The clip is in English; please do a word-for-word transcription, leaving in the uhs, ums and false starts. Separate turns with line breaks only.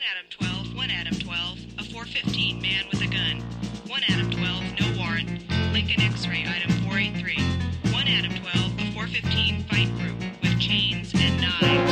Adam twelve, one Adam twelve, a four fifteen man with a gun. one Adam twelve, no warrant. Lincoln X-ray, item four eighty-three. one Adam twelve, a four fifteen fight group with chains and knives.